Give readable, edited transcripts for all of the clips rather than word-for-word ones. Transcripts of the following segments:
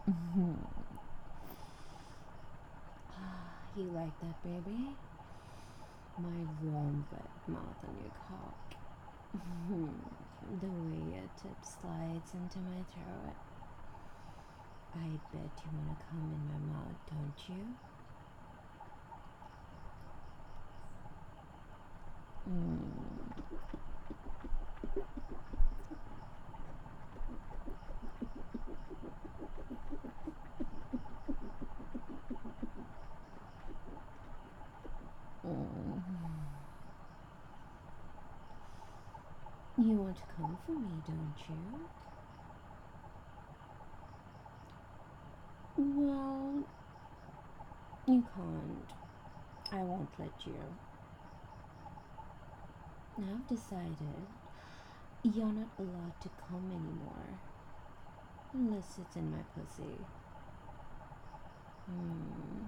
You like that, baby? My warm, wet mouth on your cock. The way your tip slides into my throat. I bet you wanna come in my mouth, don't you? Mm. You want to come for me, don't you? Well, you can't. I won't let you. I've decided you're not allowed to come anymore unless it's in my pussy. Mm.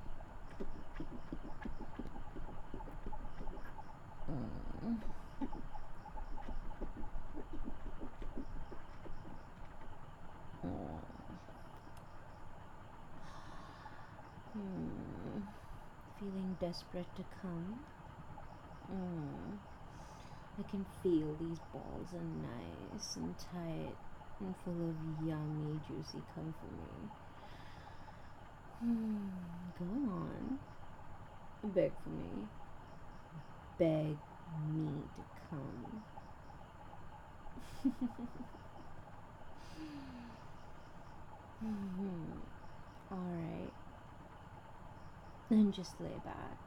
Mm. Mm. Feeling desperate to come? Mm. I can feel these balls are nice and tight and full of yummy, juicy cum for me. Go on. Beg for me. Beg me to come. Alright. Then just lay back.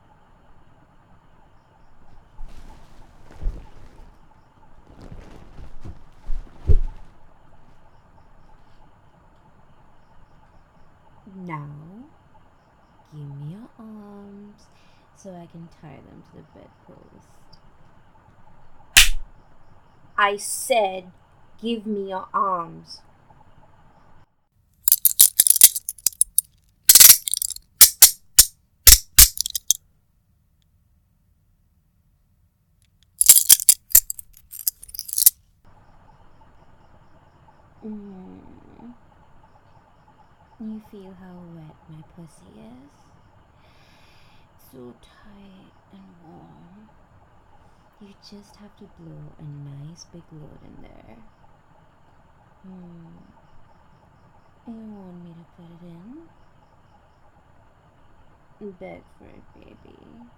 Now, give me your arms so I can tie them to the bedpost. I said, give me your arms. You feel how wet my pussy is? So tight and warm. You just have to blow a nice big load in there. You want me to put it in? Beg for it, baby.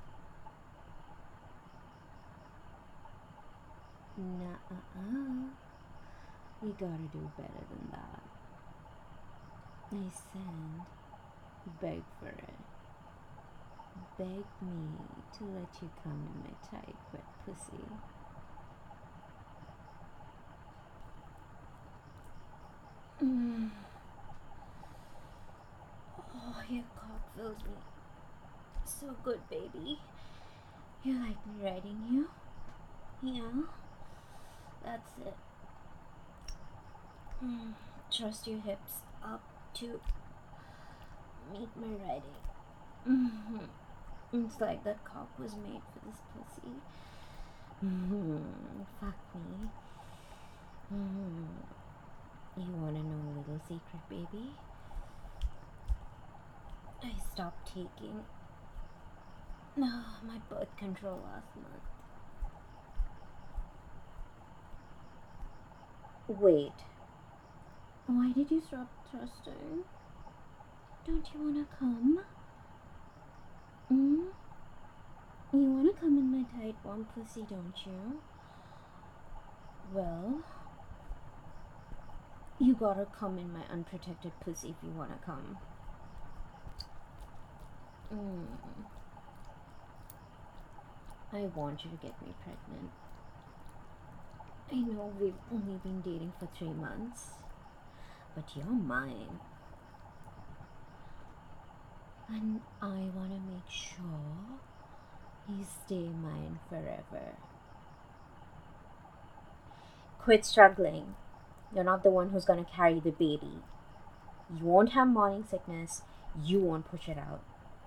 Nuh-uh. You gotta do better than that. I said, beg for it. Beg me to let you come in my tight, wet pussy. Oh, your cock fills me so good, baby. You like me riding you? Yeah, that's it. Trust your hips up to meet my riding. It's like that cock was made for this pussy. Fuck me. You wanna know a little secret, baby? I stopped taking my birth control last month. Wait, why did you stop trusting? Don't you wanna come? You wanna come in my tight, warm pussy, don't you? Well, you gotta come in my unprotected pussy if you wanna come. I want you to get me pregnant. I know we've only been dating for 3 months, but you're mine. And I want to make sure you stay mine forever. Quit struggling. You're not the one who's going to carry the baby. You won't have morning sickness. You won't push it out.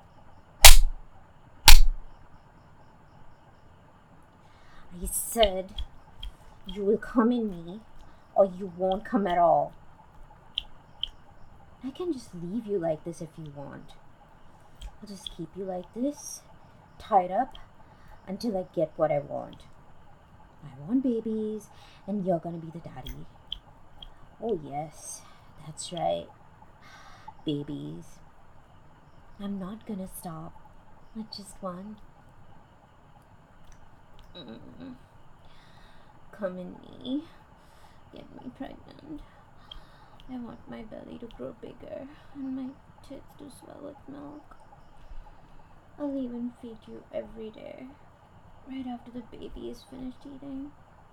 I said you will come in me or you won't come at all. I can just leave you like this if you want. I'll just keep you like this, tied up, until I get what I want. I want babies, and you're gonna be the daddy. Oh, yes, that's right. Babies. I'm not gonna stop. Not just one. Come in me. Get me pregnant. I want my belly to grow bigger and my tits to swell with milk. I'll even feed you every day, right after the baby is finished eating.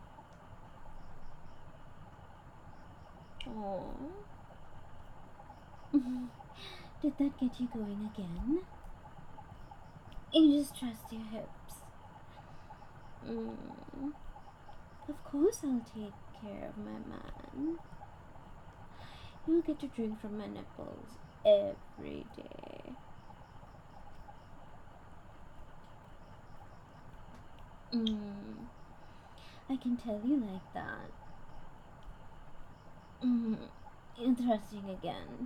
Oh. Did that get you going again? You just trust your hips. Of course I'll take care of my man. You'll get to drink from my nipples every day. I can tell you like that. Interesting again.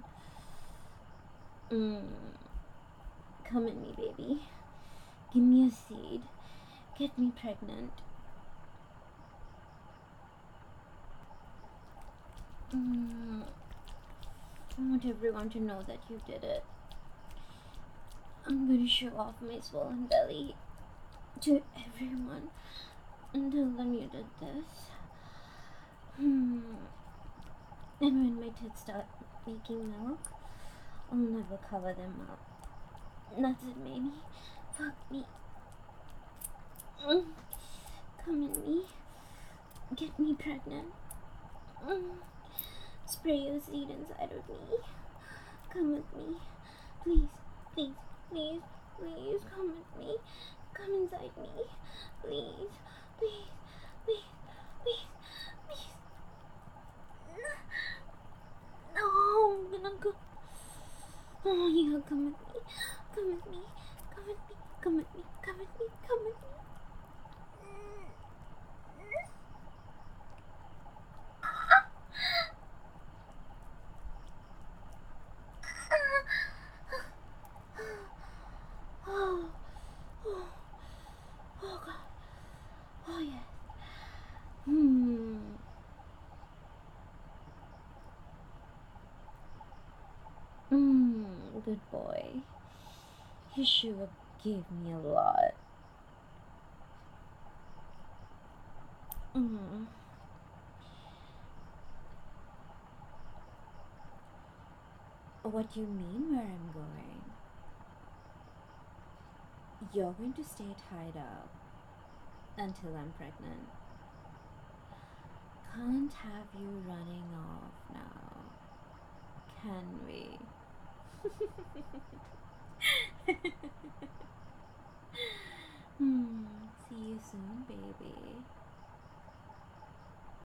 Come at me, baby. Give me a seed. Get me pregnant. I want everyone to know that you did it. I'm going to show off my swollen belly to everyone and tell them you did this. And when my tits start making milk, I'll never cover them up. That's it, baby. Fuck me. Come in me. Get me pregnant. Spray your seed inside of me. Come with me. Please, please, please, please come with me. Come inside me. Please, please, please, please, please. No, I'm gonna go. Oh, yeah, come with me. Come with me. Come with me. Come with me. Come with me. Come with me. Oh, oh, oh God. Oh yes. Good boy. You sure gave me a lot. What do you mean where I'm going? You're going to stay tied up until I'm pregnant. Can't have you running off now, can we? See you soon, baby.